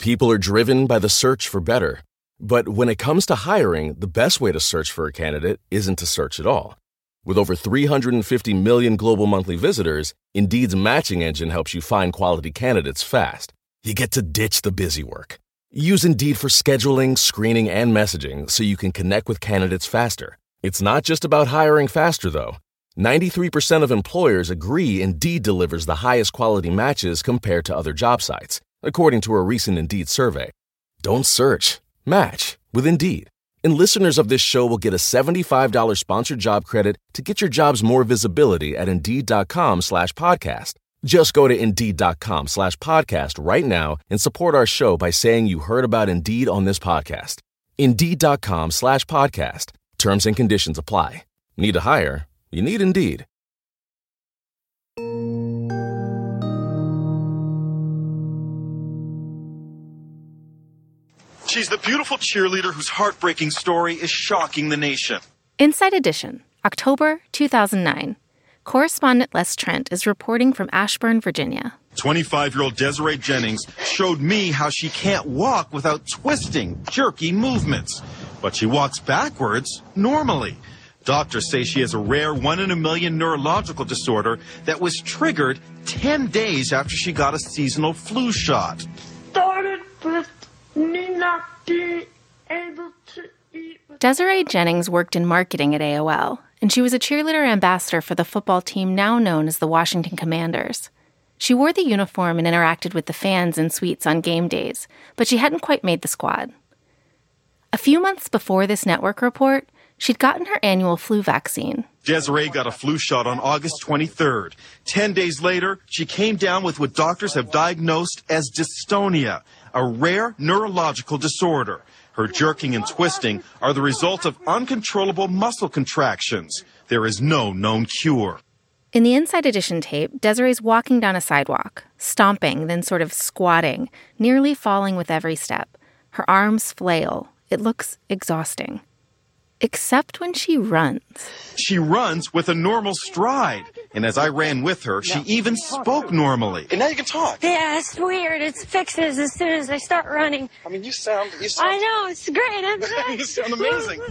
People are driven by the search for better. But when it comes to hiring, the best way to search for a candidate isn't to search at all. With over 350 million global monthly visitors, Indeed's matching engine helps you find quality candidates fast. You get to ditch the busy work. Use Indeed for scheduling, screening, and messaging so you can connect with candidates faster. It's not just about hiring faster, though. 93% of employers agree Indeed delivers the highest quality matches compared to other job sites, according to a recent Indeed survey. Don't search. Match with Indeed. And listeners of this show will get a $75 sponsored job credit to get your jobs more visibility at Indeed.com/podcast. Just go to Indeed.com/podcast right now and support our show by saying you heard about Indeed on this podcast. Indeed.com/podcast. Terms and conditions apply. Need to hire? You need Indeed. She's the beautiful cheerleader whose heartbreaking story is shocking the nation. Inside Edition, October 2009. Correspondent Les Trent is reporting from Ashburn, Virginia. 25-year-old Desiree Jennings showed me how she can't walk without twisting, jerky movements. But she walks backwards normally. Doctors say she has a rare 1 in a million neurological disorder that was triggered 10 days after she got a seasonal flu shot. Started with me not being able to eat. Desiree Jennings worked in marketing at AOL, and she was a cheerleader ambassador for the football team now known as the Washington Commanders. She wore the uniform and interacted with the fans in suites on game days, but she hadn't quite made the squad. A few months before this network report, she'd gotten her annual flu vaccine. Desiree got a flu shot on August 23rd. 10 days later, she came down with what doctors have diagnosed as dystonia, a rare neurological disorder. Her jerking and twisting are the result of uncontrollable muscle contractions. There is no known cure. In the Inside Edition tape, Desiree's walking down a sidewalk, stomping, then sort of squatting, nearly falling with every step. Her arms flail. It looks exhausting. Except when she runs. She runs with a normal stride. And as I ran with her, she even spoke normally. And now you can talk. Yeah, it's weird. It fixes as soon as I start running. I mean, you sound... I know, it's great. You sound amazing.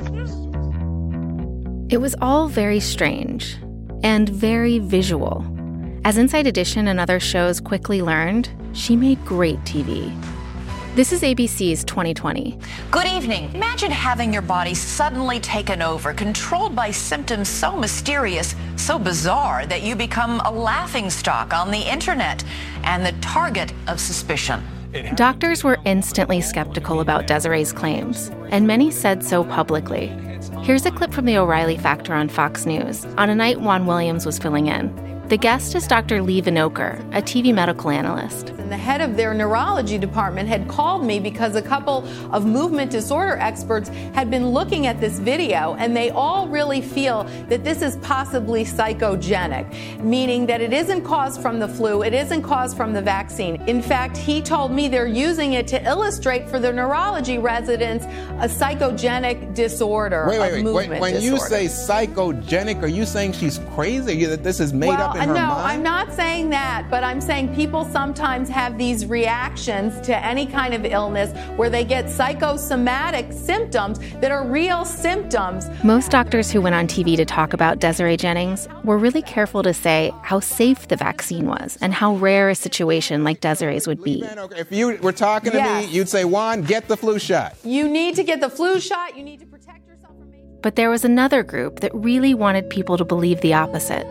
It was all very strange and very visual. As Inside Edition and other shows quickly learned, she made great TV. This is ABC's 2020. Good evening. Imagine having your body suddenly taken over, controlled by symptoms so mysterious, so bizarre, that you become a laughingstock on the internet and the target of suspicion. Doctors were instantly skeptical about Desiree's claims, and many said so publicly. Here's a clip from the O'Reilly Factor on Fox News on a night Juan Williams was filling in. The guest is Dr. Lee Vinokur, a TV medical analyst. And the head of their neurology department had called me because a couple of movement disorder experts had been looking at this video, and they all really feel that this is possibly psychogenic, meaning that it isn't caused from the flu, it isn't caused from the vaccine. In fact, he told me they're using it to illustrate for the neurology residents a psychogenic disorder of movement disorder. When you say psychogenic, are you saying she's crazy, that this is made up in her mind? No, I'm not saying that, but I'm saying people sometimes have these reactions to any kind of illness where they get psychosomatic symptoms that are real symptoms. Most doctors who went on TV to talk about Desiree Jennings were really careful to say how safe the vaccine was and how rare a situation like Desiree's would be. If you were talking to me, you'd say, Juan, get the flu shot. You need to get the flu shot. You need to protect yourself from... But there was another group that really wanted people to believe the opposite.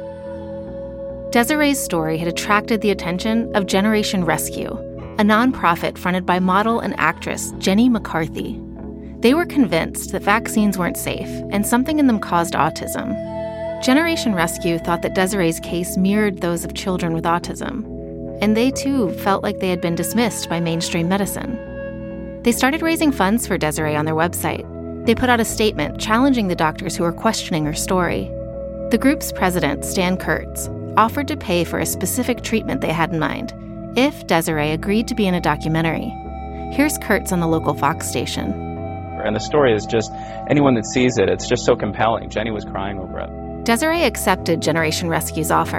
Desiree's story had attracted the attention of Generation Rescue, a nonprofit fronted by model and actress Jenny McCarthy. They were convinced that vaccines weren't safe and something in them caused autism. Generation Rescue thought that Desiree's case mirrored those of children with autism, and they too felt like they had been dismissed by mainstream medicine. They started raising funds for Desiree on their website. They put out a statement challenging the doctors who were questioning her story. The group's president, Stan Kurtz, offered to pay for a specific treatment they had in mind if Desiree agreed to be in a documentary. Here's Kurtz on the local Fox station. And the story is just, anyone that sees it, it's just so compelling. Jenny was crying over it. Desiree accepted Generation Rescue's offer,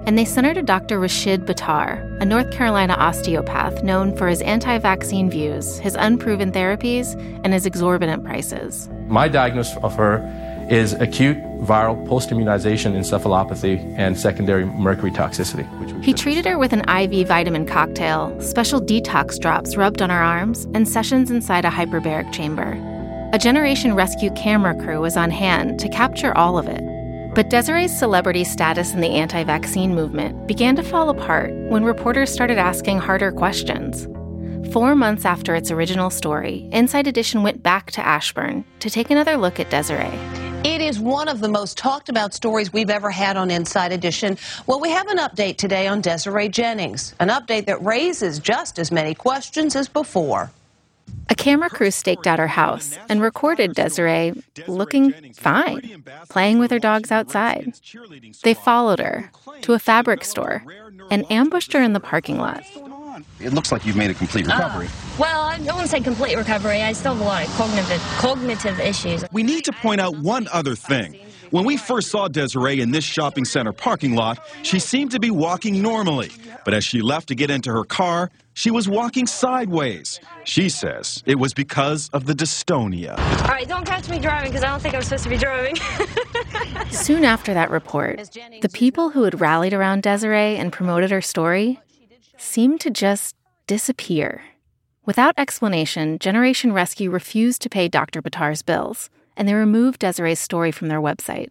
and they sent her to Dr. Rashid Buttar, a North Carolina osteopath known for his anti-vaccine views, his unproven therapies, and his exorbitant prices. My diagnosis of her is acute viral post-immunization encephalopathy and secondary mercury toxicity. He treated her with an IV vitamin cocktail, special detox drops rubbed on her arms, and sessions inside a hyperbaric chamber. A Generation Rescue camera crew was on hand to capture all of it. But Desiree's celebrity status in the anti-vaccine movement began to fall apart when reporters started asking harder questions. 4 months after its original story, Inside Edition went back to Ashburn to take another look at Desiree. It is one of the most talked about stories we've ever had on Inside Edition. Well, we have an update today on Desiree Jennings, an update that raises just as many questions as before. A camera crew staked out her house and recorded Desiree looking fine, playing with her dogs outside. They followed her to a fabric store and ambushed her in the parking lot. It looks like you've made a complete recovery. Well, I wouldn't say complete recovery. I still have a lot of cognitive issues. We need to point out one other thing. When we first saw Desiree in this shopping center parking lot, she seemed to be walking normally. But as she left to get into her car, she was walking sideways. She says it was because of the dystonia. All right, don't catch me driving because I don't think I'm supposed to be driving. Soon after that report, the people who had rallied around Desiree and promoted her story seemed to just disappear. Without explanation, Generation Rescue refused to pay Dr. Buttar's bills, and they removed Desiree's story from their website.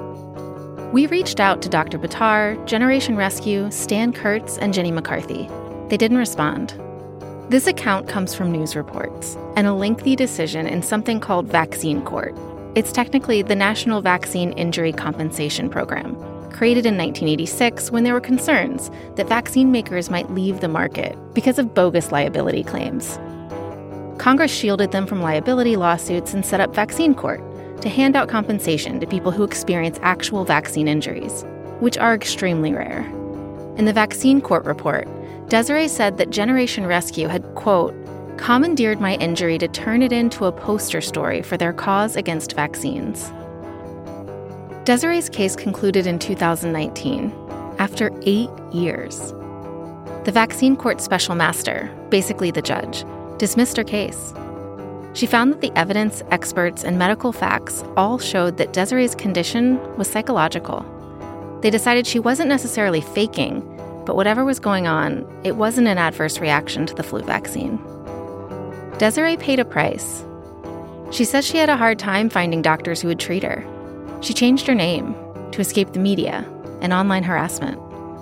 We reached out to Dr. Buttar, Generation Rescue, Stan Kurtz, and Jenny McCarthy. They didn't respond. This account comes from news reports and a lengthy decision in something called Vaccine Court. It's technically the National Vaccine Injury Compensation Program, created in 1986 when there were concerns that vaccine makers might leave the market because of bogus liability claims. Congress shielded them from liability lawsuits and set up Vaccine Court to hand out compensation to people who experience actual vaccine injuries, which are extremely rare. In the Vaccine Court report, Desiree said that Generation Rescue had, quote, commandeered my injury to turn it into a poster story for their cause against vaccines. Desiree's case concluded in 2019, after 8 years. The Vaccine Court special master, basically the judge, dismissed her case. She found that the evidence, experts, and medical facts all showed that Desiree's condition was psychological. They decided she wasn't necessarily faking, but whatever was going on, it wasn't an adverse reaction to the flu vaccine. Desiree paid a price. She says she had a hard time finding doctors who would treat her. She changed her name to escape the media and online harassment.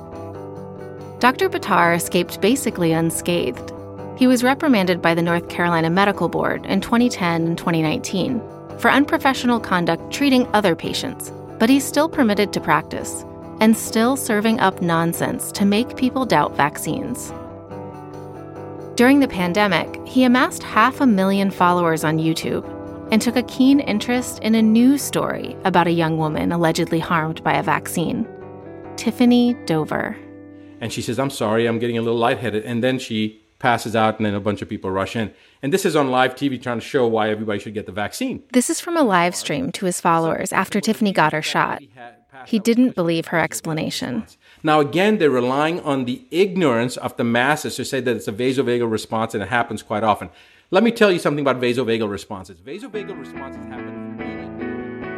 Dr. Buttar escaped basically unscathed. He was reprimanded by the North Carolina Medical Board in 2010 and 2019 for unprofessional conduct treating other patients, but he's still permitted to practice and still serving up nonsense to make people doubt vaccines. During the pandemic, he amassed 500,000 followers on YouTube and took a keen interest in a news story about a young woman allegedly harmed by a vaccine, Tiffany Dover. And she says, I'm sorry, I'm getting a little lightheaded. And then she passes out, and then a bunch of people rush in. And this is on live TV trying to show why everybody should get the vaccine. This is from a live stream to his followers after Tiffany got her shot. He didn't believe her explanation. Now, again, they're relying on the ignorance of the masses to say that it's a vasovagal response, and it happens quite often. Let me tell you something about vasovagal responses. Vasovagal responses happen immediately.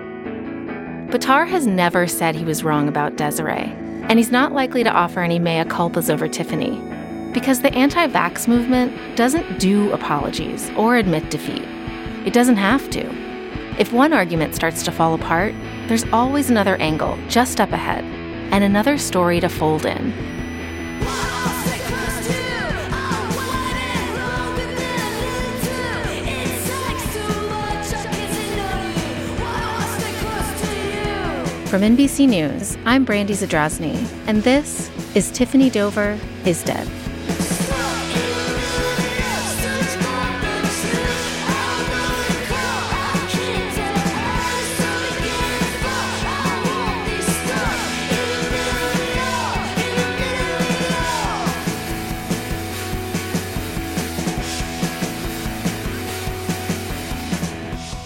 Buttar has never said he was wrong about Desiree, and he's not likely to offer any mea culpas over Tiffany, because the anti-vax movement doesn't do apologies or admit defeat. It doesn't have to. If one argument starts to fall apart, there's always another angle just up ahead, and another story to fold in. From NBC News, I'm Brandy Zadrozny, and this is Tiffany Dover is Dead.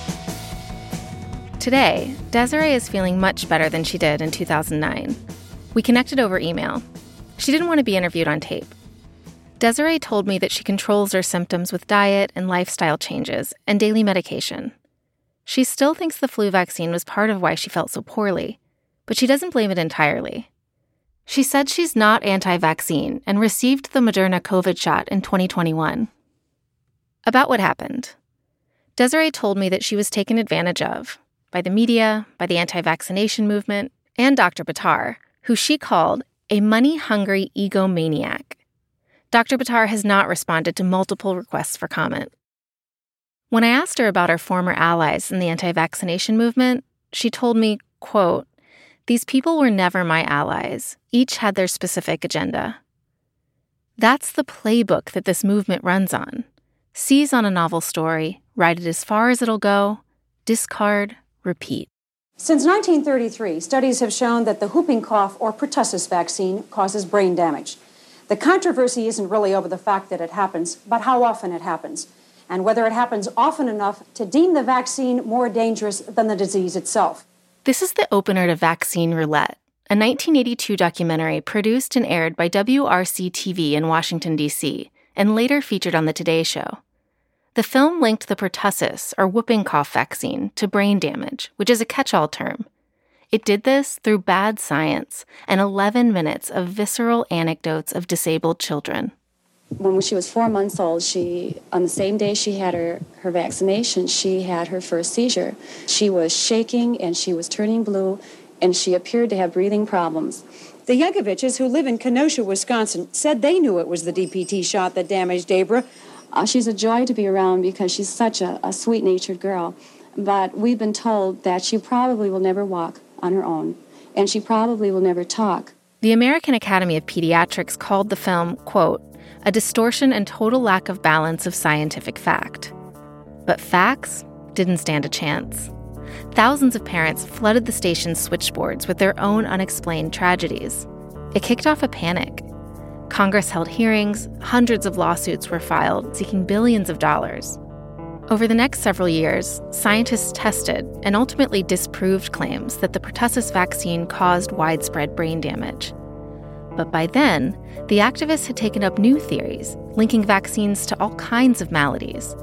Today, Desiree is feeling much better than she did in 2009. We connected over email. She didn't want to be interviewed on tape. Desiree told me that she controls her symptoms with diet and lifestyle changes and daily medication. She still thinks the flu vaccine was part of why she felt so poorly, but she doesn't blame it entirely. She said she's not anti-vaccine and received the Moderna COVID shot in 2021. About what happened. Desiree told me that she was taken advantage of by the media, by the anti-vaccination movement, and Dr. Buttar, who she called a money-hungry egomaniac. Dr. Buttar has not responded to multiple requests for comment. When I asked her about her former allies in the anti-vaccination movement, she told me, quote, "These people were never my allies. Each had their specific agenda." That's the playbook that this movement runs on. Seize on a novel story, ride it as far as it'll go, discard, repeat. Since 1933, studies have shown that the whooping cough or pertussis vaccine causes brain damage. The controversy isn't really over the fact that it happens, but how often it happens, and whether it happens often enough to deem the vaccine more dangerous than the disease itself. This is the opener to Vaccine Roulette, a 1982 documentary produced and aired by WRC-TV in Washington, D.C., and later featured on The Today Show. The film linked the pertussis, or whooping cough vaccine, to brain damage, which is a catch-all term. It did this through bad science and 11 minutes of visceral anecdotes of disabled children. When she was 4 months old, on the same day she had her vaccination, she had her first seizure. She was shaking and she was turning blue, and she appeared to have breathing problems. The Yegoviches, who live in Kenosha, Wisconsin, said they knew it was the DPT shot that damaged Debra. She's a joy to be around because she's such a sweet-natured girl. But we've been told that she probably will never walk on her own, and she probably will never talk. The American Academy of Pediatrics called the film, quote, a distortion and total lack of balance of scientific fact. But facts didn't stand a chance. Thousands of parents flooded the station's switchboards with their own unexplained tragedies. It kicked off a panic. Congress held hearings, hundreds of lawsuits were filed seeking billions of dollars. Over the next several years, scientists tested and ultimately disproved claims that the pertussis vaccine caused widespread brain damage. But by then, the activists had taken up new theories, linking vaccines to all kinds of maladies.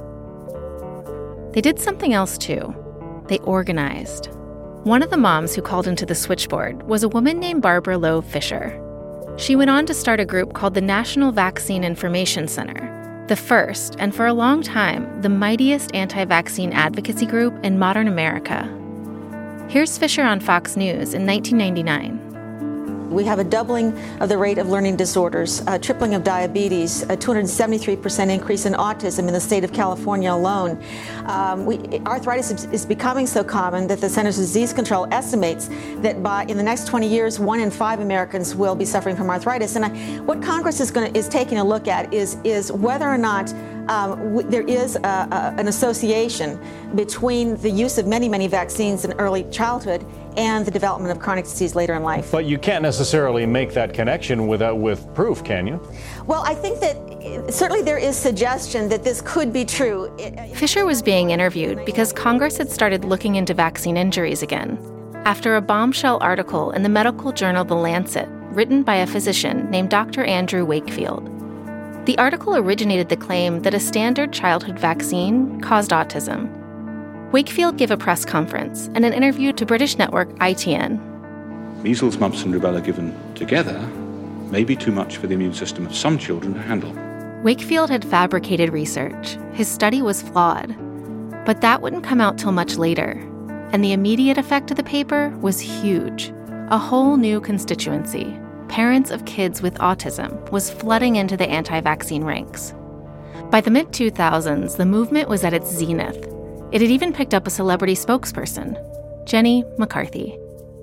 They did something else, too. They organized. One of the moms who called into the switchboard was a woman named Barbara Lowe Fisher. She went on to start a group called the National Vaccine Information Center, the first, and for a long time, the mightiest anti-vaccine advocacy group in modern America. Here's Fisher on Fox News in 1999. We have a doubling of the rate of learning disorders, a tripling of diabetes, a 273% increase in autism in the state of California alone. Arthritis is becoming so common that the Centers for Disease Control estimates that in the next 20 years, 1 in 5 Americans will be suffering from arthritis. And what Congress is taking a look at is whether or not there is an association between the use of many vaccines in early childhood and the development of chronic disease later in life. But you can't necessarily make that connection with proof, can you? Well, I think that certainly there is suggestion that this could be true. Fisher was being interviewed because Congress had started looking into vaccine injuries again after a bombshell article in the medical journal The Lancet, written by a physician named Dr. Andrew Wakefield. The article originated the claim that a standard childhood vaccine caused autism. Wakefield gave a press conference and an interview to British network ITN. Measles, mumps and rubella given together may be too much for the immune system of some children to handle. Wakefield had fabricated research. His study was flawed. But that wouldn't come out till much later. And the immediate effect of the paper was huge. A whole new constituency, parents of kids with autism, was flooding into the anti-vaccine ranks. By the mid-2000s, the movement was at its zenith. It had even picked up a celebrity spokesperson, Jenny McCarthy.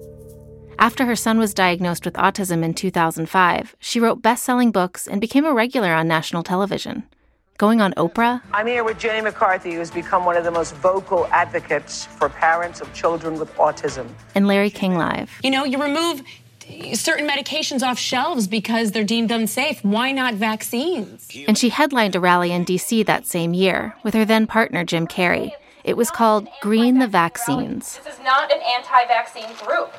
After her son was diagnosed with autism in 2005, she wrote best-selling books and became a regular on national television, going on Oprah. I'm here with Jenny McCarthy, who's become one of the most vocal advocates for parents of children with autism. And Larry King Live. You know, you remove certain medications off shelves because they're deemed unsafe. Why not vaccines? And she headlined a rally in D.C. that same year with her then partner, Jim Carrey. It was called Green the Vaccines. This is not an anti-vaccine group.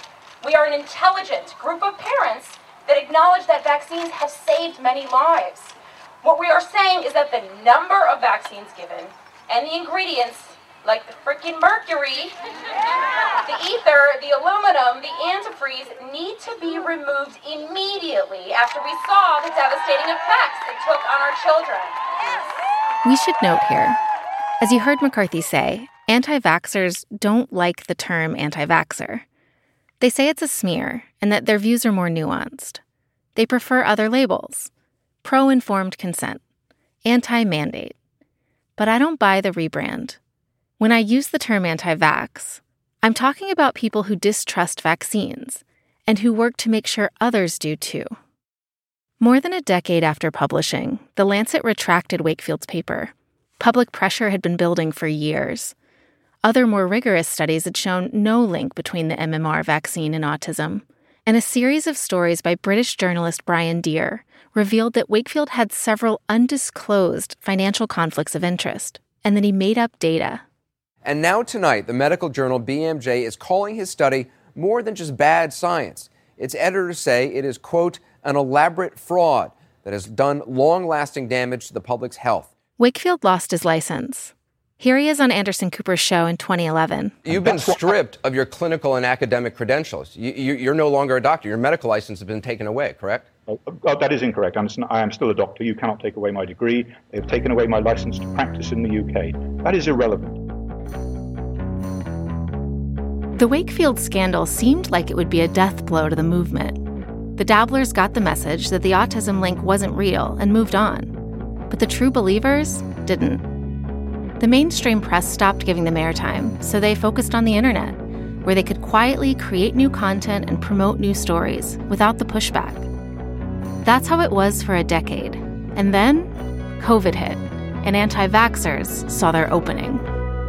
We are an intelligent group of parents that acknowledge that vaccines have saved many lives. What we are saying is that the number of vaccines given and the ingredients, like the frickin' mercury, the ether, the aluminum, the antifreeze, need to be removed immediately after we saw the devastating effects it took on our children. We should note here, as you heard McCarthy say, anti-vaxxers don't like the term anti-vaxxer. They say it's a smear and that their views are more nuanced. They prefer other labels: pro-informed consent, anti-mandate. But I don't buy the rebrand. When I use the term anti-vax, I'm talking about people who distrust vaccines and who work to make sure others do too. More than a decade after publishing, The Lancet retracted Wakefield's paper. Public pressure had been building for years. Other more rigorous studies had shown no link between the MMR vaccine and autism, and a series of stories by British journalist Brian Deer revealed that Wakefield had several undisclosed financial conflicts of interest, and that he made up data. And now tonight, the medical journal BMJ is calling his study more than just bad science. Its editors say it is, quote, an elaborate fraud that has done long-lasting damage to the public's health. Wakefield lost his license. Here he is on Anderson Cooper's show in 2011. You've been stripped of your clinical and academic credentials. You're no longer a doctor. Your medical license has been taken away, correct? Oh, that is incorrect. I am still a doctor. You cannot take away my degree. They have taken away my license to practice in the UK. That is irrelevant. The Wakefield scandal seemed like it would be a death blow to the movement. The dabblers got the message that the autism link wasn't real and moved on. But the true believers didn't. The mainstream press stopped giving them airtime, so they focused on the internet, where they could quietly create new content and promote new stories without the pushback. That's how it was for a decade. And then, COVID hit, and anti-vaxxers saw their opening.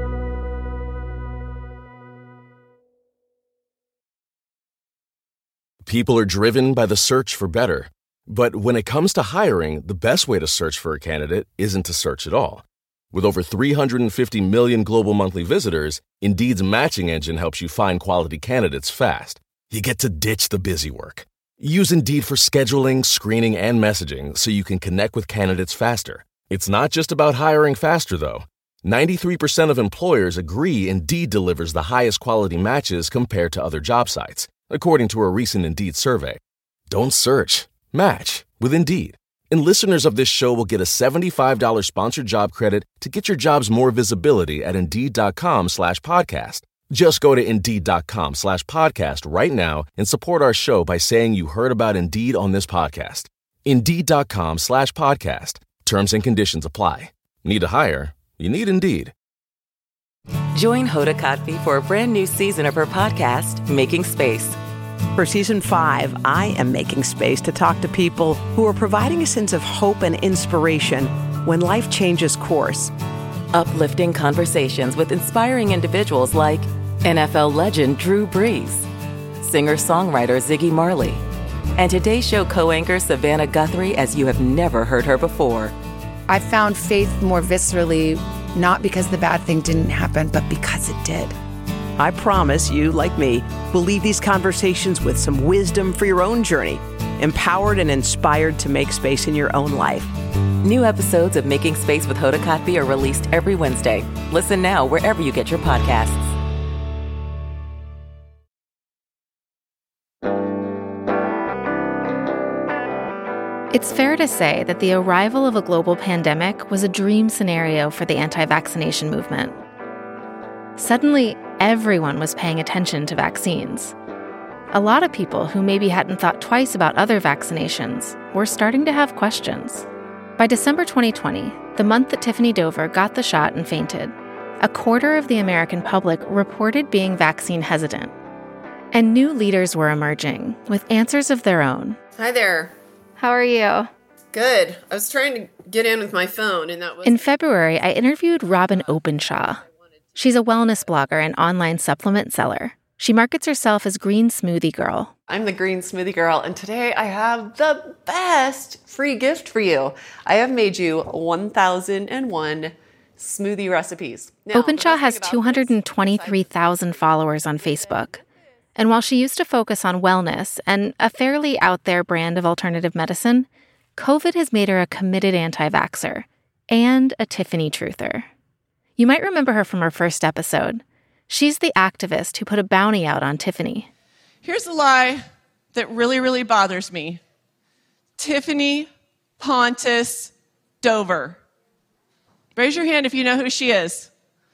People are driven by the search for better. But when it comes to hiring, the best way to search for a candidate isn't to search at all. With over 350 million global monthly visitors, Indeed's matching engine helps you find quality candidates fast. You get to ditch the busy work. Use Indeed for scheduling, screening, and messaging so you can connect with candidates faster. It's not just about hiring faster, though. 93% of employers agree Indeed delivers the highest quality matches compared to other job sites, according to a recent Indeed survey. Don't search. Match with Indeed. And listeners of this show will get a $75 sponsored job credit to get your jobs more visibility at Indeed.com/podcast. Just go to Indeed.com/podcast right now and support our show by saying you heard about Indeed on this podcast. Indeed.com/podcast. Terms and conditions apply. Need to hire? You need Indeed. Join Hoda Kotb for a brand new season of her podcast, Making Space. For Season 5, I am making space to talk to people who are providing a sense of hope and inspiration when life changes course. Uplifting conversations with inspiring individuals like NFL legend Drew Brees, singer-songwriter Ziggy Marley, and Today's Show co-anchor Savannah Guthrie as you have never heard her before. I found faith more viscerally, not because the bad thing didn't happen, but because it did. I promise you, like me, will leave these conversations with some wisdom for your own journey, empowered and inspired to make space in your own life. New episodes of Making Space with Hoda Kotb are released every Wednesday. Listen now wherever you get your podcasts. It's fair to say that the arrival of a global pandemic was a dream scenario for the anti-vaccination movement. Suddenly, everyone was paying attention to vaccines. A lot of people who maybe hadn't thought twice about other vaccinations were starting to have questions. By December 2020, the month that Tiffany Dover got the shot and fainted, a quarter of the American public reported being vaccine hesitant. And new leaders were emerging with answers of their own. Hi there. How are you? Good. I was trying to get in with my phone, and that was... In February, I interviewed Robin Openshaw. She's a wellness blogger and online supplement seller. She markets herself as Green Smoothie Girl. I'm the Green Smoothie Girl, and today I have the best free gift for you. I have made you 1,001 smoothie recipes. Now, Openshaw has 223,000 followers on Facebook. And while she used to focus on wellness and a fairly out there brand of alternative medicine, COVID has made her a committed anti-vaxxer and a Tiffany truther. You might remember her from her first episode. She's the activist who put a bounty out on Tiffany. Here's a lie that really, really bothers me. Tiffany Pontus Dover. Raise your hand if you know who she is.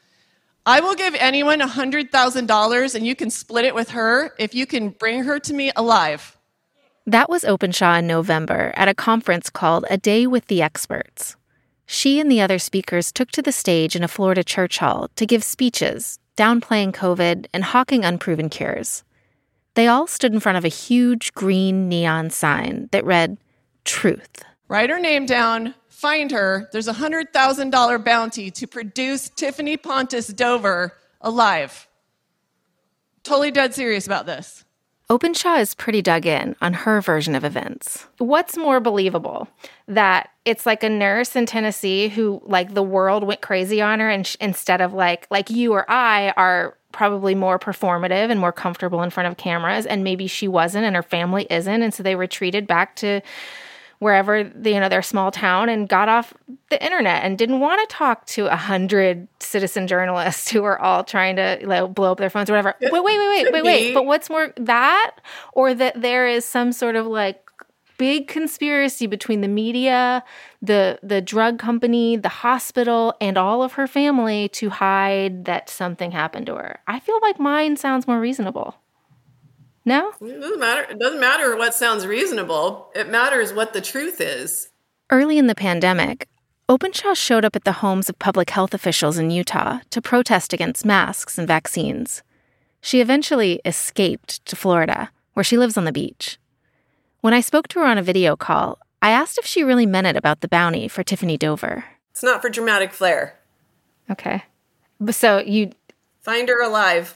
I will give anyone $100,000 and you can split it with her if you can bring her to me alive. That was Openshaw in November at a conference called A Day with the Experts. She and the other speakers took to the stage in a Florida church hall to give speeches, downplaying COVID and hawking unproven cures. They all stood in front of a huge green neon sign that read, "Truth." Write her name down, find her. There's a $100,000 bounty to produce Tiffany Pontus Dover alive. Totally dead serious about this. Openshaw is pretty dug in on her version of events. What's more believable? That it's like a nurse in Tennessee who, like, the world went crazy on her, and instead of like you or I are probably more performative and more comfortable in front of cameras, and maybe she wasn't and her family isn't, and so they retreated back to wherever, their small town, and got off the internet and didn't want to talk to 100 citizen journalists who are all trying to blow up their phones or whatever. Wait. But what's more, that or that there is some sort of big conspiracy between the media, the drug company, the hospital, and all of her family to hide that something happened to her? I feel like mine sounds more reasonable. No? It doesn't matter. It doesn't matter what sounds reasonable. It matters what the truth is. Early in the pandemic, Openshaw showed up at the homes of public health officials in Utah to protest against masks and vaccines. She eventually escaped to Florida, where she lives on the beach. When I spoke to her on a video call, I asked if she really meant it about the bounty for Tiffany Dover. It's not for dramatic flair. Okay. So you... Find her alive.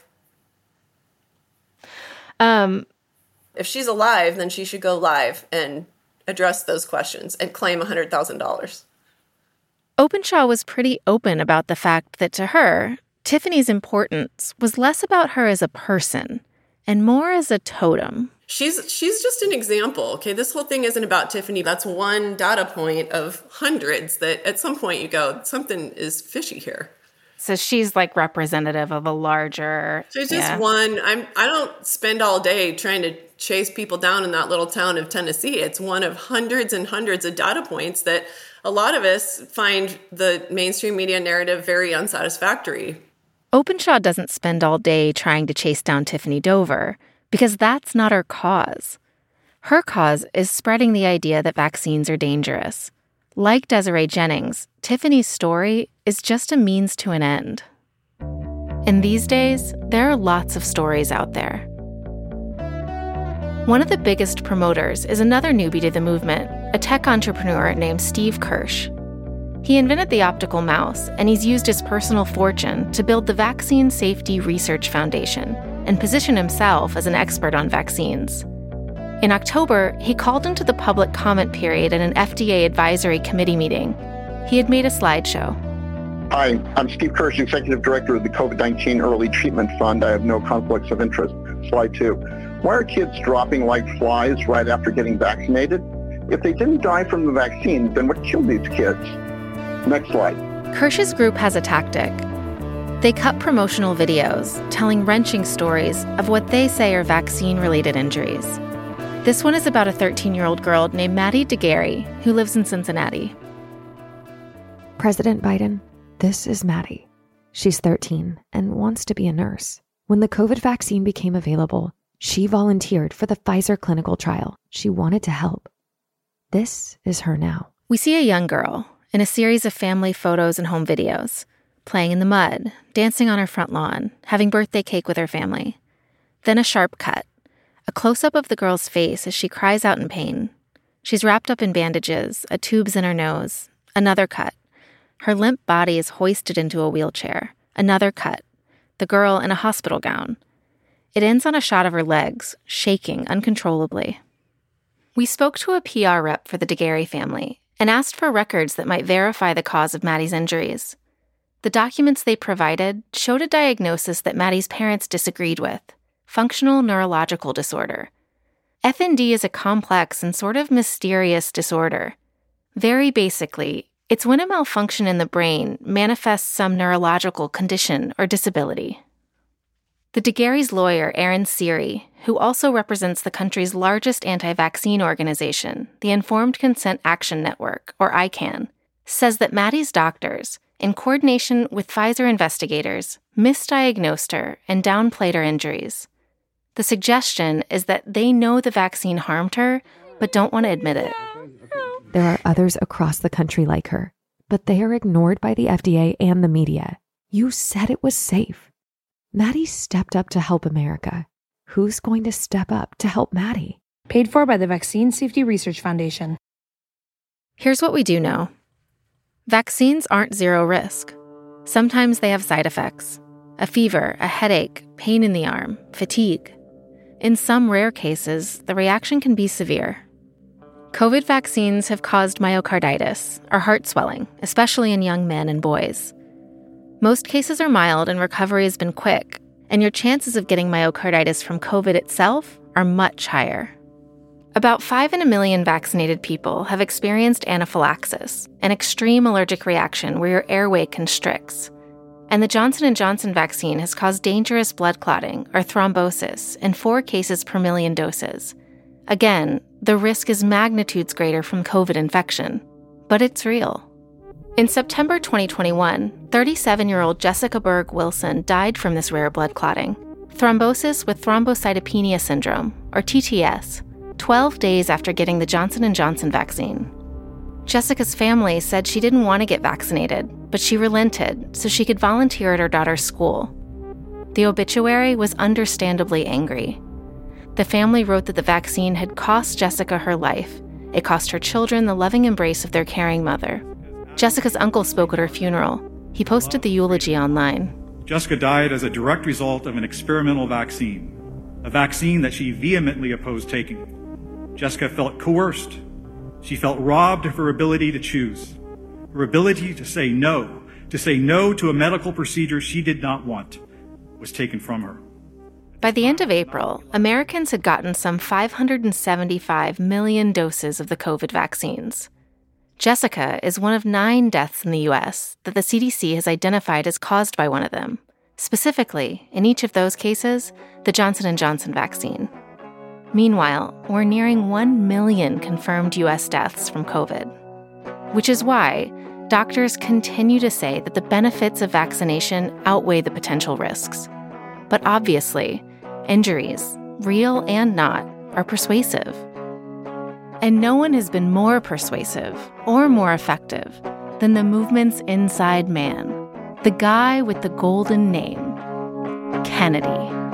If she's alive, then she should go live and address those questions and claim $100,000. Openshaw was pretty open about the fact that to her, Tiffany's importance was less about her as a person and more as a totem. She's just an example, okay? This whole thing isn't about Tiffany. That's one data point of hundreds that at some point you go, something is fishy here. So she's representative of a larger... She's just one. I don't spend all day trying to chase people down in that little town of Tennessee. It's one of hundreds and hundreds of data points that a lot of us find the mainstream media narrative very unsatisfactory. Openshaw doesn't spend all day trying to chase down Tiffany Dover because that's not her cause. Her cause is spreading the idea that vaccines are dangerous. Like Desiree Jennings, Tiffany's story is just a means to an end. And these days, there are lots of stories out there. One of the biggest promoters is another newbie to the movement, a tech entrepreneur named Steve Kirsch. He invented the optical mouse, and he's used his personal fortune to build the Vaccine Safety Research Foundation and position himself as an expert on vaccines. In October, he called into the public comment period at an FDA advisory committee meeting. He had made a slideshow. Hi, I'm Steve Kirsch, Executive Director of the COVID-19 Early Treatment Fund. I have no conflicts of interest. Slide 2. Why are kids dropping like flies right after getting vaccinated? If they didn't die from the vaccine, then what killed these kids? Next slide. Kirsch's group has a tactic. They cut promotional videos telling wrenching stories of what they say are vaccine-related injuries. This one is about a 13-year-old girl named Maddie DeGarry, who lives in Cincinnati. President Biden, this is Maddie. She's 13 and wants to be a nurse. When the COVID vaccine became available, she volunteered for the Pfizer clinical trial. She wanted to help. This is her now. We see a young girl in a series of family photos and home videos, playing in the mud, dancing on her front lawn, having birthday cake with her family. Then a sharp cut. A close-up of the girl's face as she cries out in pain. She's wrapped up in bandages, a tube's in her nose. Another cut. Her limp body is hoisted into a wheelchair. Another cut. The girl in a hospital gown. It ends on a shot of her legs, shaking uncontrollably. We spoke to a PR rep for the DeGarry family and asked for records that might verify the cause of Maddie's injuries. The documents they provided showed a diagnosis that Maddie's parents disagreed with. functional neurological disorder. FND is a complex and sort of mysterious disorder. Very basically, it's when a malfunction in the brain manifests some neurological condition or disability. The DeGarry's lawyer, Aaron Seary, who also represents the country's largest anti-vaccine organization, the Informed Consent Action Network, or ICAN, says that Maddie's doctors, in coordination with Pfizer investigators, misdiagnosed her and downplayed her injuries. The suggestion is that they know the vaccine harmed her, but don't want to admit it. There are others across the country like her, but they are ignored by the FDA and the media. You said it was safe. Maddie stepped up to help America. Who's going to step up to help Maddie? Paid for by the Vaccine Safety Research Foundation. Here's what we do know. Vaccines aren't zero risk. Sometimes they have side effects. A fever, a headache, pain in the arm, fatigue. In some rare cases, the reaction can be severe. COVID vaccines have caused myocarditis, or heart swelling, especially in young men and boys. Most cases are mild and recovery has been quick, and your chances of getting myocarditis from COVID itself are much higher. About 5 in a million vaccinated people have experienced anaphylaxis, an extreme allergic reaction where your airway constricts. And the Johnson & Johnson vaccine has caused dangerous blood clotting, or thrombosis, in 4 cases per million doses. Again, the risk is magnitudes greater from COVID infection, but it's real. In September 2021, 37-year-old Jessica Berg Wilson died from this rare blood clotting, thrombosis with thrombocytopenia syndrome, or TTS, 12 days after getting the Johnson & Johnson vaccine. Jessica's family said she didn't want to get vaccinated, but she relented so she could volunteer at her daughter's school. The obituary was understandably angry. The family wrote that the vaccine had cost Jessica her life. It cost her children the loving embrace of their caring mother. Jessica's uncle spoke at her funeral. He posted the eulogy online. Jessica died as a direct result of an experimental vaccine, a vaccine that she vehemently opposed taking. Jessica felt coerced. She felt robbed of her ability to choose, her ability to say no to a medical procedure she did not want was taken from her. By the end of April, Americans had gotten some 575 million doses of the COVID vaccines. Jessica is one of 9 deaths in the U.S. that the CDC has identified as caused by one of them. Specifically, in each of those cases, the Johnson & Johnson vaccine. Meanwhile, we're nearing 1 million confirmed U.S. deaths from COVID. Which is why doctors continue to say that the benefits of vaccination outweigh the potential risks. But obviously, injuries, real and not, are persuasive. And no one has been more persuasive or more effective than the movement's inside man, the guy with the golden name, Kennedy.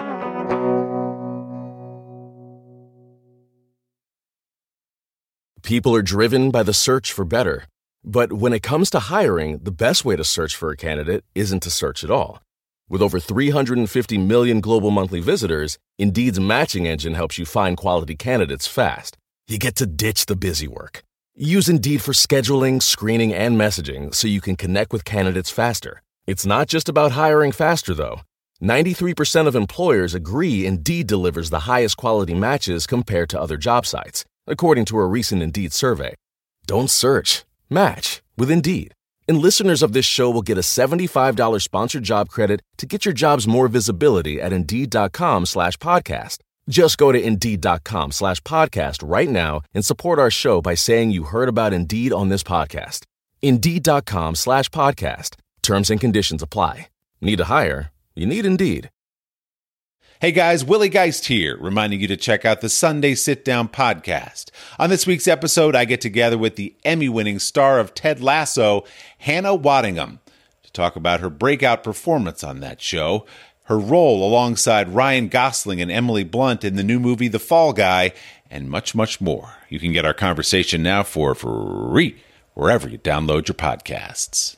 People are driven by the search for better. But when it comes to hiring, the best way to search for a candidate isn't to search at all. With over 350 million global monthly visitors, Indeed's matching engine helps you find quality candidates fast. You get to ditch the busy work. Use Indeed for scheduling, screening, and messaging so you can connect with candidates faster. It's not just about hiring faster, though. 93% of employers agree Indeed delivers the highest quality matches compared to other job sites, according to a recent Indeed survey. Don't search. Match with Indeed. And listeners of this show will get a $75 sponsored job credit to get your jobs more visibility at Indeed.com/podcast. Just go to Indeed.com/podcast right now and support our show by saying you heard about Indeed on this podcast. Indeed.com/podcast. Terms and conditions apply. Need to hire? You need Indeed. Hey guys, Willie Geist here, reminding you to check out the Sunday Sit Down podcast. On this week's episode, I get together with the Emmy-winning star of Ted Lasso, Hannah Waddingham, to talk about her breakout performance on that show, her role alongside Ryan Gosling and Emily Blunt in the new movie The Fall Guy, and much, much more. You can get our conversation now for free wherever you download your podcasts.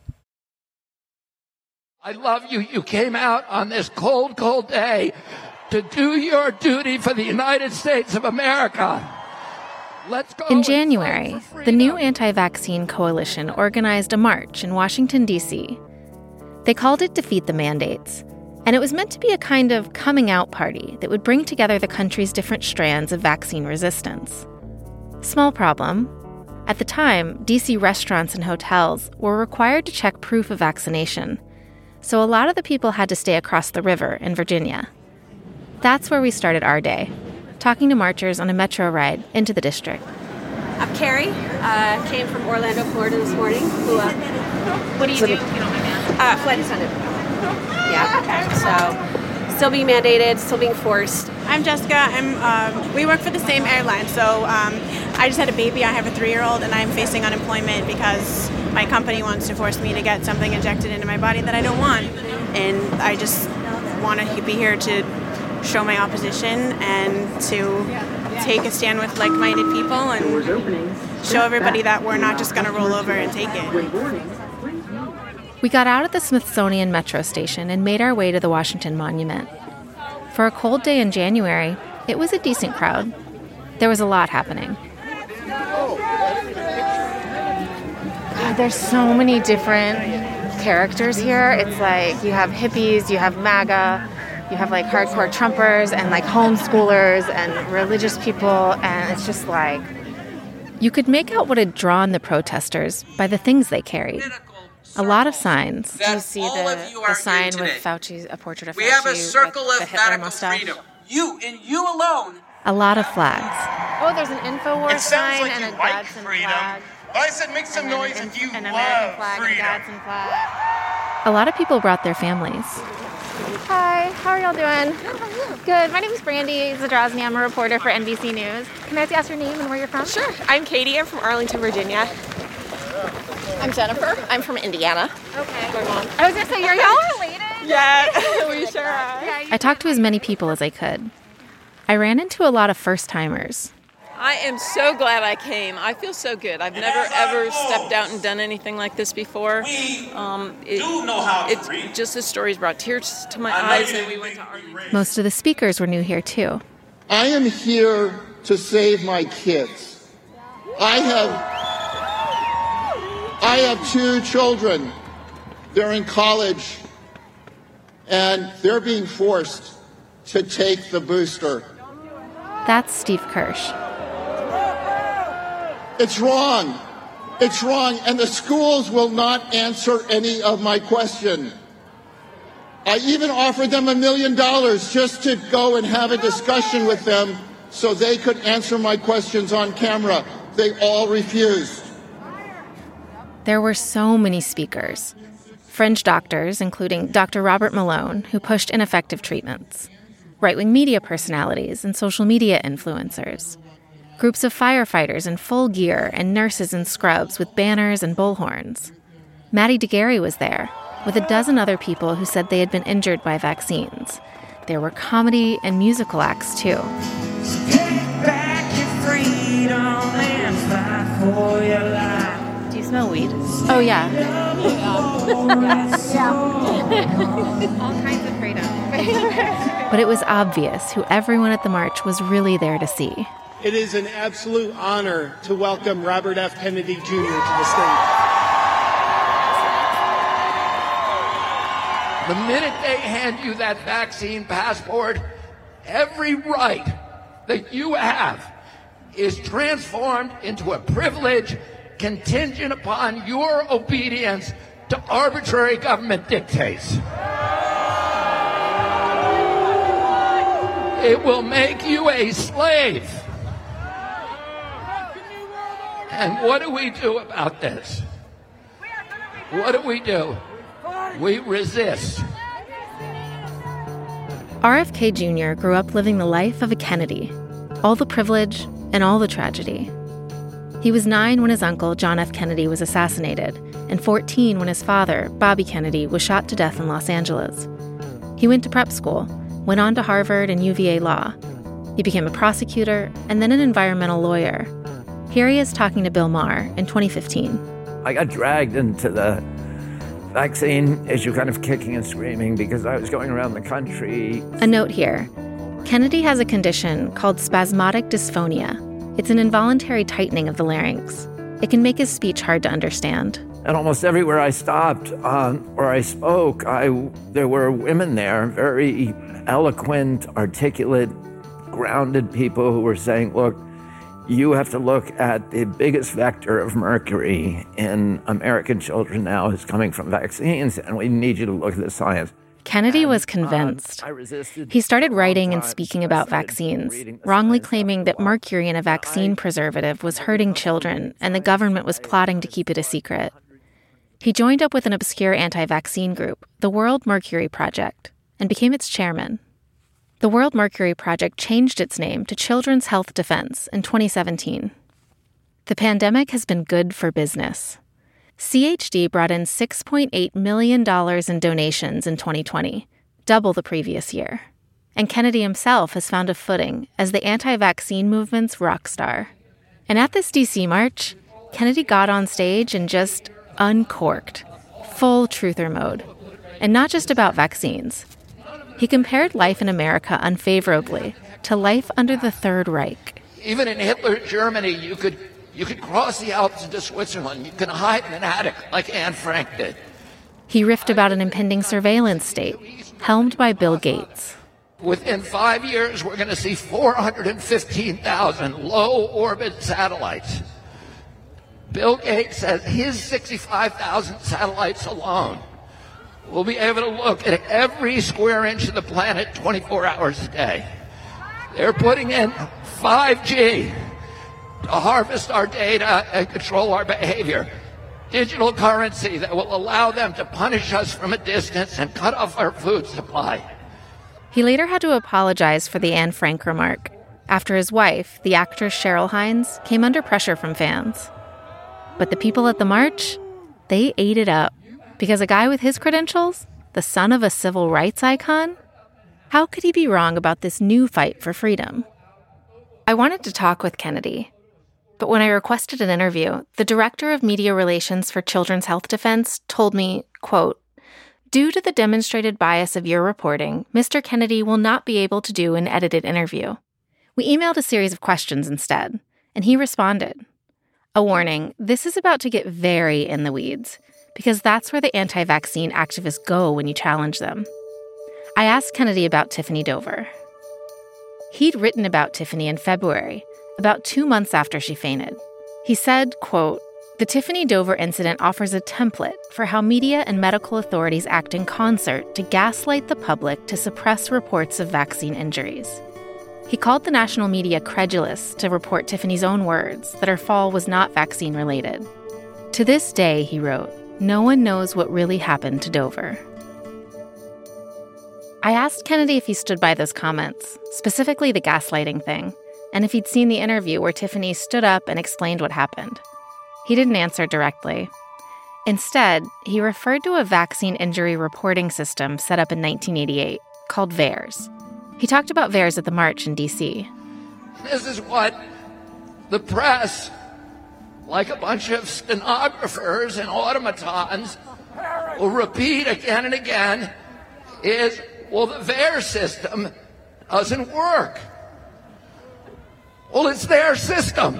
I love you. You came out on this cold, cold day to do your duty for the United States of America. Let's go. In January, the new anti-vaccine coalition organized a march in Washington, D.C. They called it Defeat the Mandates. And it was meant to be a kind of coming out party that would bring together the country's different strands of vaccine resistance. Small problem. At the time, D.C. restaurants and hotels were required to check proof of vaccination, so a lot of the people had to stay across the river in Virginia. That's where we started our day, talking to marchers on a metro ride into the district. I'm Carrie. Came from Orlando, Florida this morning. What do you do? Flight attendant. Yeah. So, still being mandated, still being forced. I'm Jessica. We work for the same airline. So I just had a baby. I have a 3-year-old, and I'm facing unemployment because my company wants to force me to get something injected into my body that I don't want. And I just want to be here to show my opposition and to take a stand with like-minded people and show everybody that we're not just going to roll over and take it. We got out at the Smithsonian Metro Station and made our way to the Washington Monument. For a cold day in January, it was a decent crowd. There was a lot happening. God, there's so many different characters here. It's like you have hippies, you have MAGA, you have like hardcore Trumpers and like homeschoolers and religious people, and it's just like... You could make out what had drawn the protesters by the things they carried. A lot of signs. Do you see the sign with Fauci, a portrait of Fauci? We have a circle with of the Hitler medical mustache? freedom. You and you alone. A lot of flags. Oh, there's an InfoWars sign like and a you like Gadsden freedom. flag. I said make some noise if you an love American flag freedom. and a Gadsden flag. A lot of people brought their families. Hi, how are y'all doing? Good. My name is Brandy Zadrozny. I'm a reporter for NBC News. Can I ask your name and where you're from? Sure. I'm Katie. I'm from Arlington, Virginia. I'm Jennifer. I'm from Indiana. Okay. My mom. I was going to say, are y'all related? Yeah, we sure are. I talked to as many people as I could. I ran into a lot of first-timers. I am so glad I came. I feel so good. I've never, ever stepped out and done anything like this before. It's just the stories brought tears to my eyes, and we went to Arlington. Most of the speakers were new here, too. I am here to save my kids. I have 2 children. They're in college, and they're being forced to take the booster. That's Steve Kirsch. It's wrong. It's wrong, and the schools will not answer any of my question. I even offered them $1 million just to go and have a discussion with them so they could answer my questions on camera. They all refused. There were so many speakers. Fringe doctors, including Dr. Robert Malone, who pushed ineffective treatments. Right-wing media personalities and social media influencers. Groups of firefighters in full gear and nurses in scrubs with banners and bullhorns. Maddie DeGarry was there, with a dozen other people who said they had been injured by vaccines. There were comedy and musical acts, too. Take back your freedom and fight for your life. Do you smell weed? Oh, yeah. All kinds of freedom. But it was obvious who everyone at the march was really there to see. It is an absolute honor to welcome Robert F. Kennedy Jr. to the stage. The minute they hand you that vaccine passport, every right that you have is transformed into a privilege contingent upon your obedience to arbitrary government dictates. It will make you a slave. And what do we do about this? What do? We resist. RFK Jr. grew up living the life of a Kennedy, all the privilege and all the tragedy. He was 9 when his uncle, John F. Kennedy, was assassinated, and 14 when his father, Bobby Kennedy, was shot to death in Los Angeles. He went to prep school, went on to Harvard and UVA Law. He became a prosecutor and then an environmental lawyer. Here he is talking to Bill Maher in 2015. I got dragged into the vaccine issue kind of kicking and screaming because I was going around the country. A note here. Kennedy has a condition called spasmodic dysphonia. It's an involuntary tightening of the larynx. It can make his speech hard to understand. And almost everywhere I stopped or I spoke, there were women there, very eloquent, articulate, grounded people who were saying, look, you have to look at the biggest vector of mercury in American children now is coming from vaccines, and we need you to look at the science. Kennedy was convinced. He started writing and speaking about vaccines, wrongly claiming that mercury in a vaccine preservative was hurting children and the government was plotting to keep it a secret. He joined up with an obscure anti-vaccine group, the World Mercury Project, and became its chairman. The World Mercury Project changed its name to Children's Health Defense in 2017. The pandemic has been good for business. CHD brought in $6.8 million in donations in 2020, double the previous year. And Kennedy himself has found a footing as the anti-vaccine movement's rock star. And at this DC march, Kennedy got on stage and just uncorked, full truther mode. And not just about vaccines. He compared life in America unfavorably to life under the Third Reich. Even in Hitler's Germany, you could cross the Alps into Switzerland. You can hide in an attic like Anne Frank did. He riffed about an impending surveillance state, helmed by Bill Gates. Within 5 years, we're going to see 415,000 low-orbit satellites. Bill Gates says his 65,000 satellites alone will be able to look at every square inch of the planet 24 hours a day. They're putting in 5G to harvest our data and control our behavior. Digital currency that will allow them to punish us from a distance and cut off our food supply. He later had to apologize for the Anne Frank remark after his wife, the actress Cheryl Hines, came under pressure from fans. But the people at the march, they ate it up. Because a guy with his credentials, the son of a civil rights icon, how could he be wrong about this new fight for freedom? I wanted to talk with Kennedy, but when I requested an interview, the director of media relations for Children's Health Defense told me, quote, "Due to the demonstrated bias of your reporting, Mr. Kennedy will not be able to do an edited interview." We emailed a series of questions instead, and he responded. A warning, this is about to get very in the weeds, because that's where the anti-vaccine activists go when you challenge them. I asked Kennedy about Tiffany Dover. He'd written about Tiffany in February, about 2 months after she fainted. He said, quote, "The Tiffany Dover incident offers a template for how media and medical authorities act in concert to gaslight the public to suppress reports of vaccine injuries." He called the national media credulous to report Tiffany's own words that her fall was not vaccine-related. To this day, he wrote, no one knows what really happened to Dover. I asked Kennedy if he stood by those comments, specifically the gaslighting thing, and if he'd seen the interview where Tiffany stood up and explained what happened. He didn't answer directly. Instead, he referred to a vaccine injury reporting system set up in 1988 called VAERS. He talked about VAERS at the march in D.C. This is what the press, like a bunch of stenographers and automatons, will repeat again and again is, well, the VAERS system doesn't work. Well, it's their system.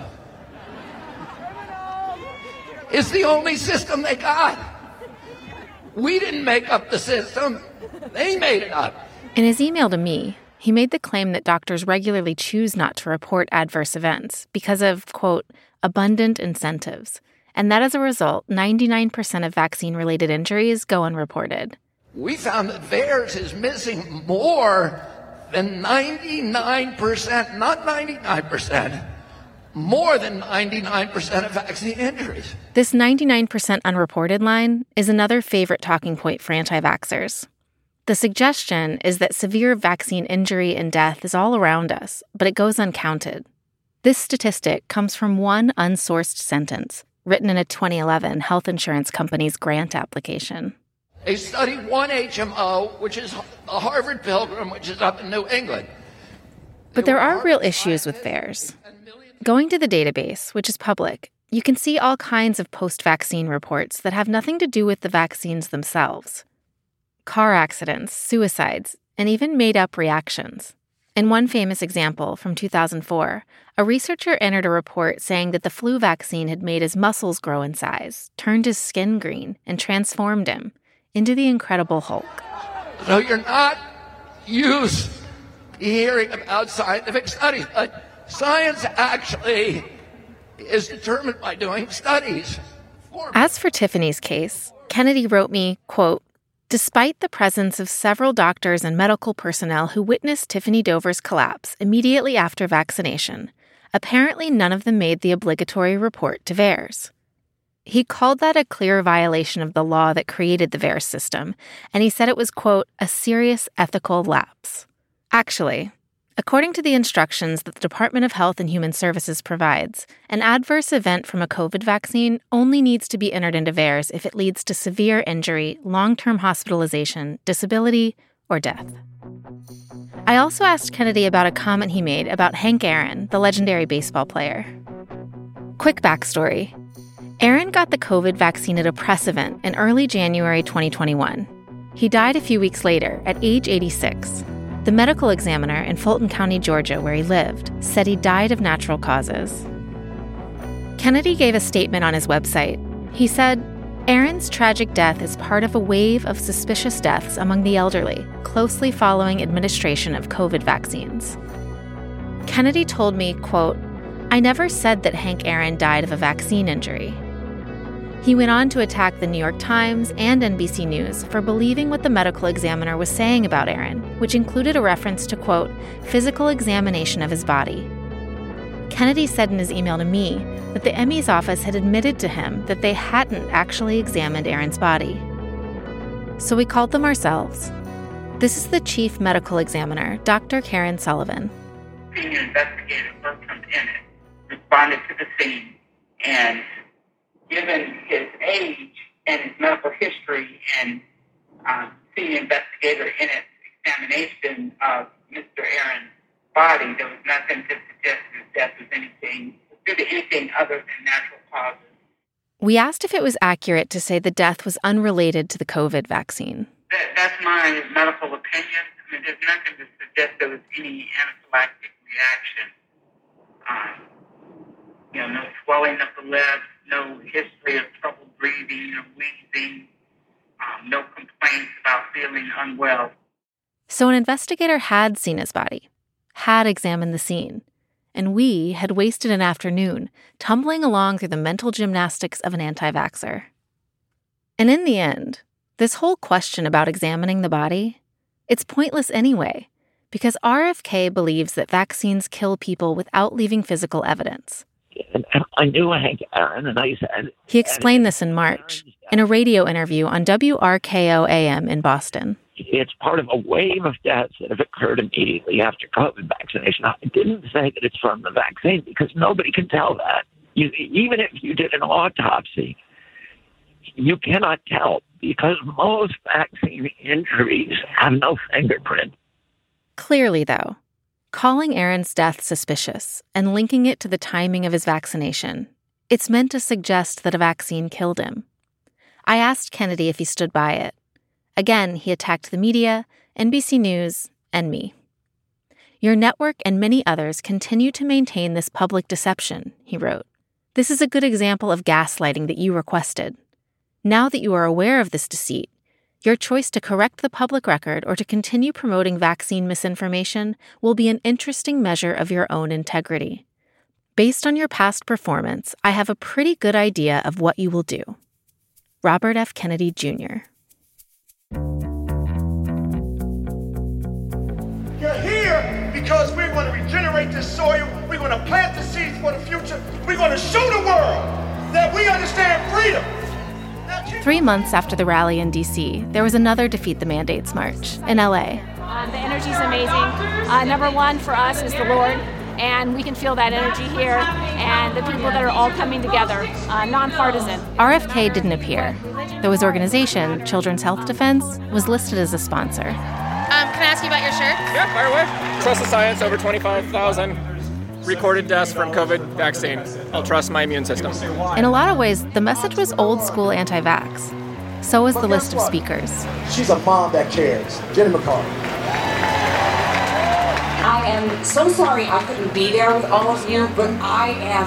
It's the only system they got. We didn't make up the system. They made it up. In his email to me, he made the claim that doctors regularly choose not to report adverse events because of, quote, abundant incentives, and that as a result, 99% of vaccine-related injuries go unreported. We found that VAERS is missing more than 99%, not 99%, more than 99% of vaccine injuries. This 99% unreported line is another favorite talking point for anti-vaxxers. The suggestion is that severe vaccine injury and death is all around us, but it goes uncounted. This statistic comes from one unsourced sentence written in a 2011 health insurance company's grant application. They studied one HMO, which is the Harvard Pilgrim, which is up in New England. But there are real issues with VAERS. Going to the database, which is public, you can see all kinds of post-vaccine reports that have nothing to do with the vaccines themselves. Car accidents, suicides, and even made-up reactions. In one famous example from 2004, a researcher entered a report saying that the flu vaccine had made his muscles grow in size, turned his skin green, and transformed him into the Incredible Hulk. So you're not used to hearing about scientific studies. Science actually is determined by doing studies. As for Tiffany's case, Kennedy wrote me, quote, "Despite the presence of several doctors and medical personnel who witnessed Tiffany Dover's collapse immediately after vaccination, apparently none of them made the obligatory report to VAERS." He called that a clear violation of the law that created the VAERS system, and he said it was, quote, "a serious ethical lapse." Actually, according to the instructions that the Department of Health and Human Services provides, an adverse event from a COVID vaccine only needs to be entered into VAERS if it leads to severe injury, long-term hospitalization, disability, or death. I also asked Kennedy about a comment he made about Hank Aaron, the legendary baseball player. Quick backstory. Aaron got the COVID vaccine at a press event in early January 2021. He died a few weeks later at age 86. The medical examiner in Fulton County, Georgia, where he lived, said he died of natural causes. Kennedy gave a statement on his website. He said, "Aaron's tragic death is part of a wave of suspicious deaths among the elderly, closely following administration of COVID vaccines." Kennedy told me, quote, "I never said that Hank Aaron died of a vaccine injury." He went on to attack the New York Times and NBC News for believing what the medical examiner was saying about Aaron, which included a reference to, quote, "physical examination of his body." Kennedy said in his email to me that the Emmys office had admitted to him that they hadn't actually examined Aaron's body. So we called them ourselves. This is the chief medical examiner, Dr. Karen Sullivan. Senior investigator Bertram Bennett responded to the scene, and given his age and his medical history and senior investigator in its examination of Mr. Aaron's body, there was nothing to suggest his death was due to anything other than natural causes. We asked if it was accurate to say the death was unrelated to the COVID vaccine. That's my medical opinion. I mean, there's nothing to suggest there was any anaphylactic reaction. No swelling of the lips, no history of trouble breathing or wheezing, no complaints about feeling unwell. So an investigator had seen his body, had examined the scene, and we had wasted an afternoon tumbling along through the mental gymnastics of an anti-vaxxer. And in the end, this whole question about examining the body, it's pointless anyway, because RFK believes that vaccines kill people without leaving physical evidence. And I knew Hank Aaron, and I said... He explained this in March, in a radio interview on WRKO AM in Boston. It's part of a wave of deaths that have occurred immediately after COVID vaccination. I didn't say that it's from the vaccine, because nobody can tell that. Even if you did an autopsy, you cannot tell, because most vaccine injuries have no fingerprint. Clearly, though, calling Aaron's death suspicious and linking it to the timing of his vaccination, it's meant to suggest that a vaccine killed him. I asked Kennedy if he stood by it. Again, he attacked the media, NBC News, and me. "Your network and many others continue to maintain this public deception," he wrote. "This is a good example of gaslighting that you requested. Now that you are aware of this deceit, your choice to correct the public record or to continue promoting vaccine misinformation will be an interesting measure of your own integrity. Based on your past performance, I have a pretty good idea of what you will do. Robert F. Kennedy, Jr." You're here because we're going to regenerate this soil. We're going to plant the seeds for the future. We're going to show the world that we understand freedom. 3 months after the rally in D.C., there was another Defeat the Mandates march in L.A. The energy's amazing. Number one for us is the Lord, and we can feel that energy here, and the people that are all coming together, nonpartisan. RFK didn't appear, though his organization, Children's Health Defense, was listed as a sponsor. Can I ask you about your shirt? Yeah, fire away. Trust the science, over 25,000 recorded deaths from COVID vaccine. I'll trust my immune system. In a lot of ways, the message was old school anti-vax. So was the list of speakers. She's a mom that cares. Jenny McCarthy. I am so sorry I couldn't be there with all of you, but I am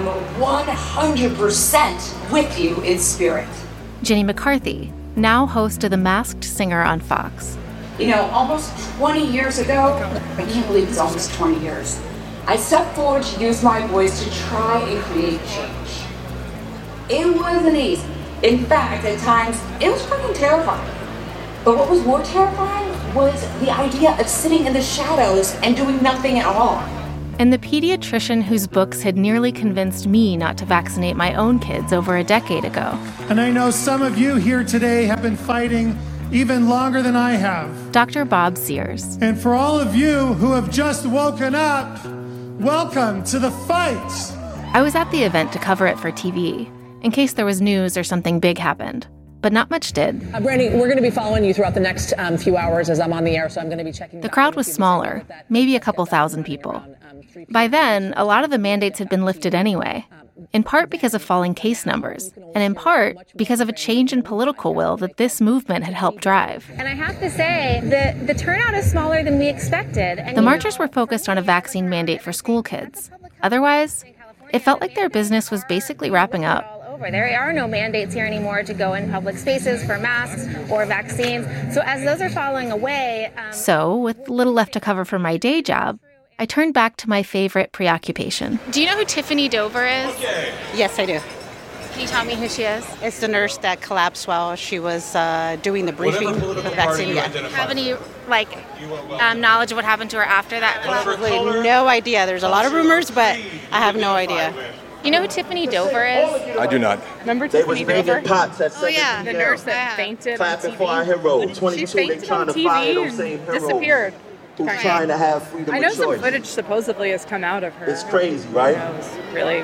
100% with you in spirit. Jenny McCarthy, now host of The Masked Singer on Fox. You know, almost 20 years ago, I can't believe it's almost 20 years, I stepped forward to use my voice to try and create change. It wasn't easy. In fact, at times, it was fucking terrifying. But what was more terrifying was the idea of sitting in the shadows and doing nothing at all. And the pediatrician whose books had nearly convinced me not to vaccinate my own kids over a decade ago. And I know some of you here today have been fighting even longer than I have. Dr. Bob Sears. And for all of you who have just woken up, welcome to the fight. I was at the event to cover it for TV, in case there was news or something big happened. But not much did. Brandy, we're going to be following you throughout the next few hours as I'm on the air, so I'm going to be checking. The crowd was smaller, maybe a couple thousand people. By then, a lot of the mandates had been lifted anyway, in part because of falling case numbers, and in part because of a change in political will that this movement had helped drive. And I have to say, the turnout is smaller than we expected. And the marchers were focused on a vaccine mandate for school kids. Otherwise, it felt like their business was basically wrapping up. There are no mandates here anymore to go in public spaces for masks or vaccines. So as those are falling away... So, with little left to cover for my day job, I turned back to my favorite preoccupation. Do you know who Tiffany Dover is? Yes, I do. Can you tell me who she is? It's the nurse that collapsed while she was doing the briefing for the vaccine. Do you have any knowledge of what happened to her after that? Probably no idea. There's a lot of rumors, but I have no idea. You know who Tiffany Dover is? I do not. Remember Tiffany Dover? Oh, yeah. The nurse that fainted on TV. For our hero. 22, she fainted on TV and disappeared. Who's trying to have freedom of choice. I know some footage supposedly has come out of her. It's crazy, right? It was really...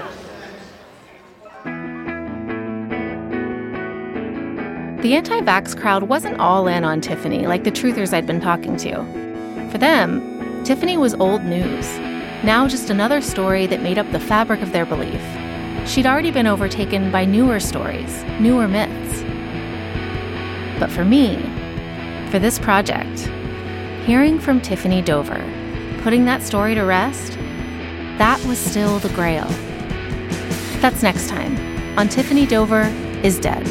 The anti-vax crowd wasn't all in on Tiffany like the truthers I'd been talking to. For them, Tiffany was old news. Now just another story that made up the fabric of their belief. She'd already been overtaken by newer stories, newer myths. But for me, for this project, hearing from Tiffany Dover, putting that story to rest, that was still the grail. That's next time on Tiffany Dover is Dead.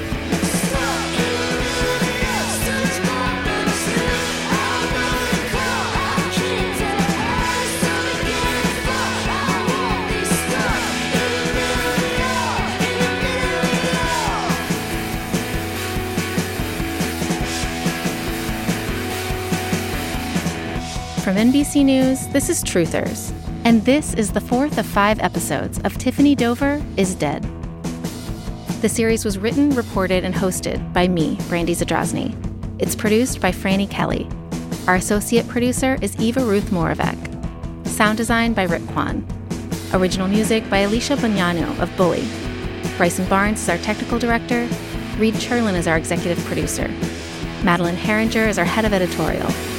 From NBC News, this is Truthers, and this is the fourth of 5 episodes of Tiffany Dover is Dead. The series was written, reported, and hosted by me, Brandy Zadrozny. It's produced by Franny Kelly. Our associate producer is Eva Ruth Moravec. Sound design by Rick Kwan. Original music by Alicia Bugnano of Bully. Bryson Barnes is our technical director. Reed Cherlin is our executive producer. Madeline Herringer is our head of editorial.